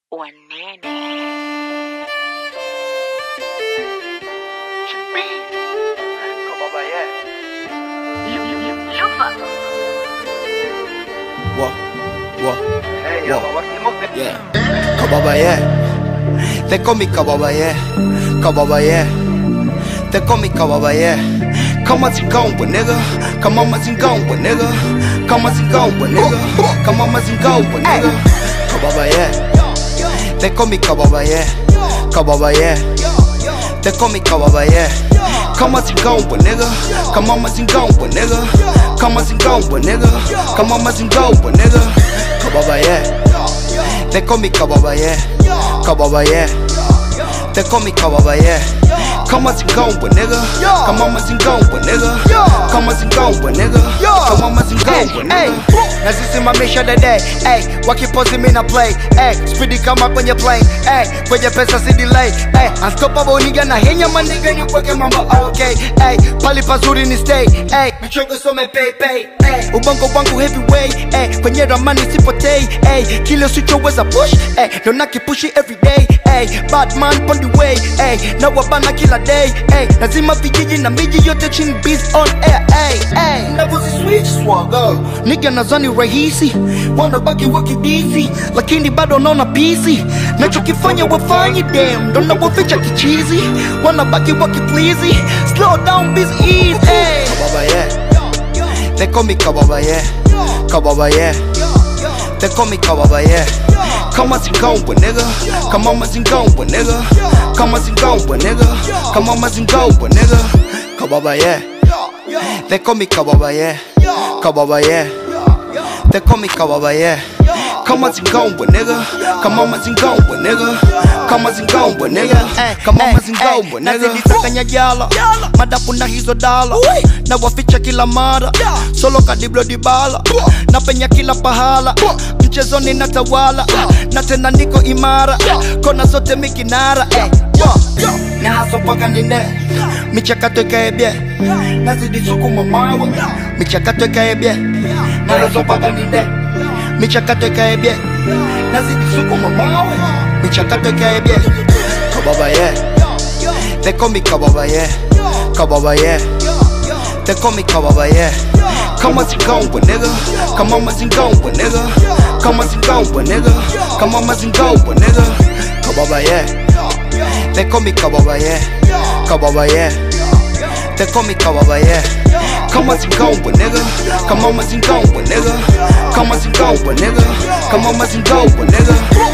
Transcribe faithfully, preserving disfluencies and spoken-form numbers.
Wanene. Lufa. Whoa, whoa, whoa. Yeah. Kababaye. They call me Kababaye. Kababaye. They call me Kababaye. Come on, Zingongo, nigga. Come on, Zingongo, nigga. Come on, Zingongo, nigga. Come on, Zingongo, nigga. Kababaye. They call me Kababaye. Kababaye. They call me Kababaye. Come on, Zingongo, nigga. Come on, Zingongo, nigga. Come on, Zingongo, nigga. Come on, Zingongo, nigga. Kababaye. They call me Kababaye. Kababaye. They call me Kababaye. Come on, Zingongo, nigga. Come on, Zingongo, nigga. Come on, Zingongo, nigga. Come on, Zingongo, nigga. Na sisi mamisha dede, ay, wakipozi mina play, ay, speedy kama kwenye plane, ay, kwenye pesa si delay, ay, unstoppable nigga na henya maniga ni kweke mambo okay, ay, pali pazuri ni stay, ay, michongo some pay pay, ay, ubongo wangu heavyweight, ay, kwenye ramani sipotei, ay, kile usichoweza push, ay, ndo nakipushi everyday, ay, bad man on the way, ay, na wabana kila day, ay, nazima vijiji na miji yote chini beats on air, ay, ay, navuzi switch swagger, nigga nazani rahisi, wanabaki wakibizi, lakini bado naona busy, nachokifanya wafanyi damn, ndo nawaficha kichizi, wanabaki wakipleasy, slow down busy easy, ay. Kababaye. They call me Kababaye. Kababaye. They call me Kababaye. Come on, Zingongo, nigga. Come on, Zingongo, nigga. Come on, Zingongo, nigga. Come on, Zingongo, nigga. Kababaye. They call me Kababaye. Kababaye. They call me Kababaye. Come on, Zingongo, nigga. Come on, Zingongo, nigga. Come on, Zingongo, nigga. Come on, Zingongo, nigga. Nazidisakanya jala, madapu na hizo dala, na waficha kila mara, solo kadiblo dibala, na penya kila pahala, mchezoni natawala, na tena niko imara, kona zote mikinara, na haso paka nine, michakato ikaebye, nazidi sukuma mawa, michakato ikaebye, na haso paka nine, michakato ikaebye, nazidi sukuma mawa, michakato ikaebye. Kababaye. They call me Kababaye. Kababaye. They call me Kababaye. Come on, Zingongo, nigga. Come on, Zingongo, nigga. Come on, Zingongo, nigga. Come on, Zingongo, nigga. Kababaye. They call me Kababaye. Kababaye. They call me Kababaye. Come on, Zingongo, nigga. Come on, Zingongo, nigga. Come on, Zingongo, nigga. Come on, Zingongo, nigga.